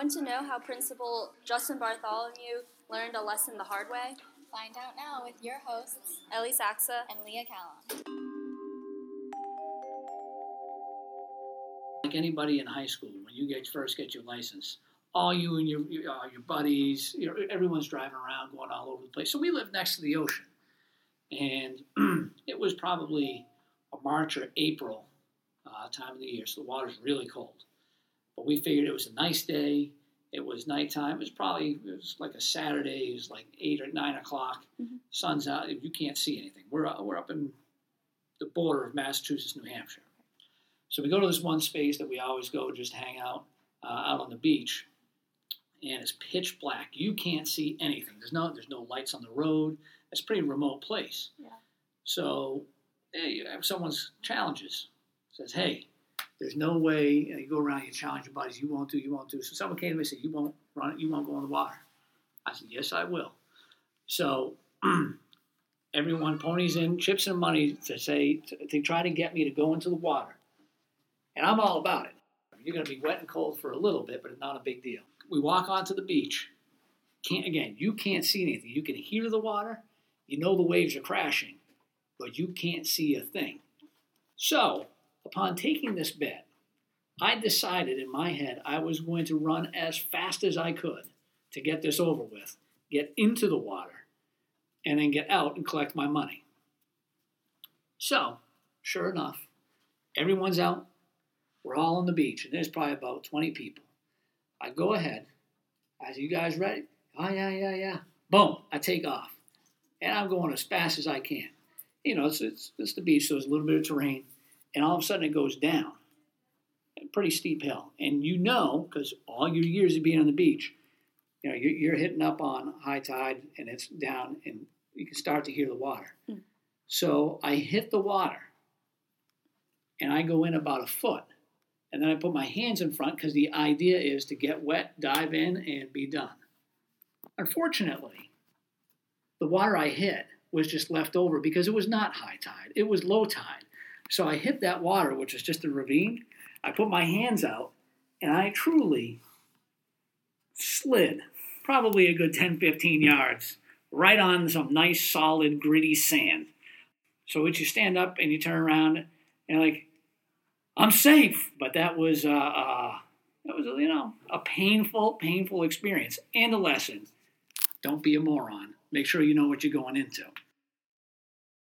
Want to know how Principal Justin Bartholomew learned a lesson the hard way? Find out now with your hosts, Ellie Saxa and Leah Callum. Like anybody in high school, when you first get your license, all you and your buddies, everyone's driving around, going all over the place. So we lived next to the ocean, and it was probably a March or April time of the year, so the water's really cold. But we figured it was a nice day. It was nighttime. It was like a Saturday. It was like 8 or 9 o'clock. Mm-hmm. Sun's out. You can't see anything. We're up in the border of Massachusetts, New Hampshire. So we go to this one space that we always go just hang out on the beach, and it's pitch black. You can't see anything. There's no lights on the road. It's a pretty remote place. Yeah. So someone's challenges says, "Hey, there's no way you go around. You challenge your buddies. You won't do." So someone came to me and said, "You won't run. You won't go in the water." I said, "Yes, I will." So everyone ponies in chips and money to try to get me to go into the water. And I'm all about it. You're going to be wet and cold for a little bit, but it's not a big deal. We walk onto the beach. You can't see anything. You can hear the water. You know the waves are crashing, but you can't see a thing. So, upon taking this bet, I decided in my head I was going to run as fast as I could to get this over with, get into the water, and then get out and collect my money. So, sure enough, everyone's out. We're all on the beach, and there's probably about 20 people. I go ahead. I say, "You guys ready?" "Oh, yeah. Boom, I take off. And I'm going as fast as I can. It's the beach, so there's a little bit of terrain. And all of a sudden it goes down. A pretty steep hill. And because all your years of being on the beach, you're hitting up on high tide, and it's down, and you can start to hear the water. Mm. So I hit the water, and I go in about a foot. And then I put my hands in front because the idea is to get wet, dive in, and be done. Unfortunately, the water I hit was just left over because it was not high tide. It was low tide. So I hit that water, which is just a ravine. I put my hands out, and I truly slid probably a good 10, 15 yards right on some nice, solid, gritty sand. So you stand up and you turn around and I'm safe. But that was a painful experience and a lesson. Don't be a moron. Make sure you know what you're going into.